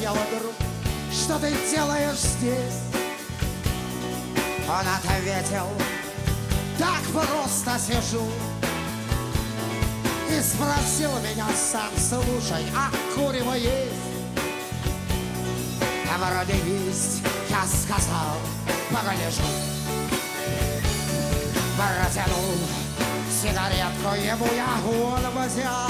я вдруг, что ты делаешь здесь? Он ответил: так просто сижу. И спросил меня сам: слушай, а курево есть? А вроде есть, я сказал, погляжу. Протянул сигаретку ему, я голову взял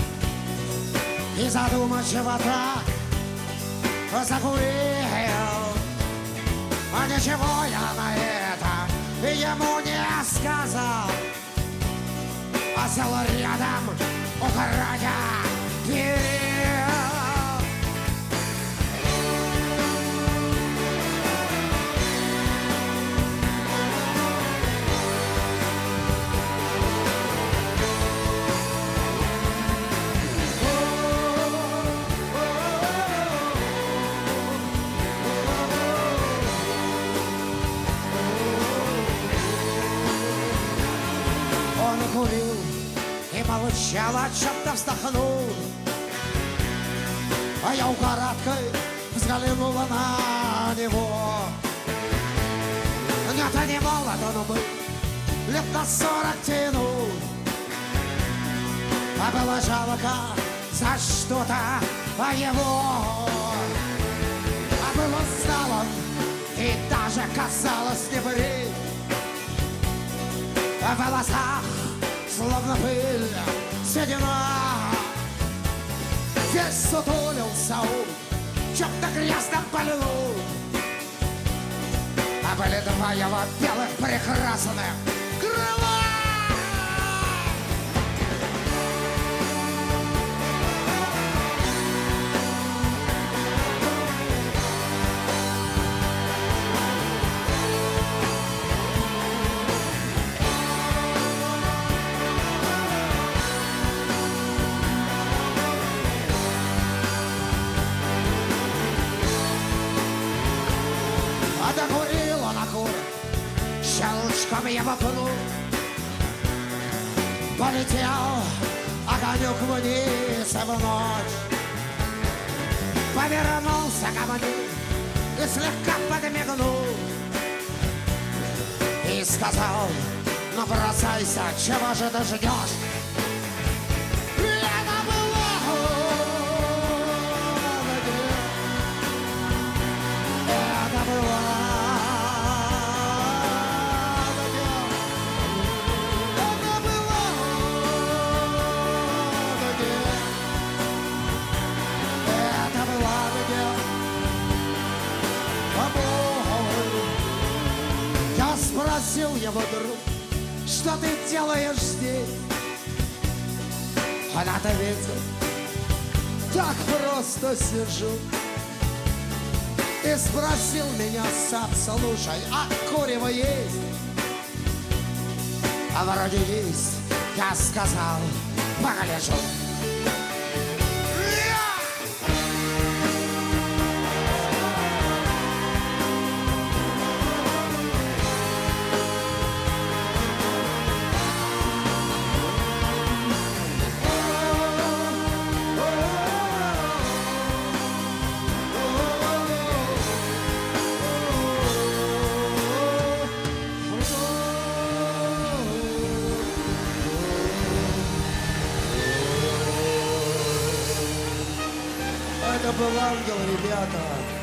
и задумчиво так закурил. А ничего я на это ему не сказал, а сел рядом у края перил. Курил и молчал, о чем-то вздохнул. А я украдкой взглянула на него. Нет, не молод он был, лет на 40 тянул. А было жалко за что-то его. А был он знал он, и даже казалось не брит. А в волосах словно пыль седина. Весь сутулился он, чем-то грязно полил. А были два его белых прекрасных крыла. Докурил он окурок, щелчком его пнул. Полетел огонек вниз в ночь. Повернулся ко мне и слегка подмигнул. И сказал: ну бросайся, чего же ты ждешь? Спросил его друг: что ты делаешь здесь? Он ответил: так просто сижу. И спросил меня сам: слушай, а курево есть? А вроде есть, я сказал, погляжу. Это был ангел, ребята.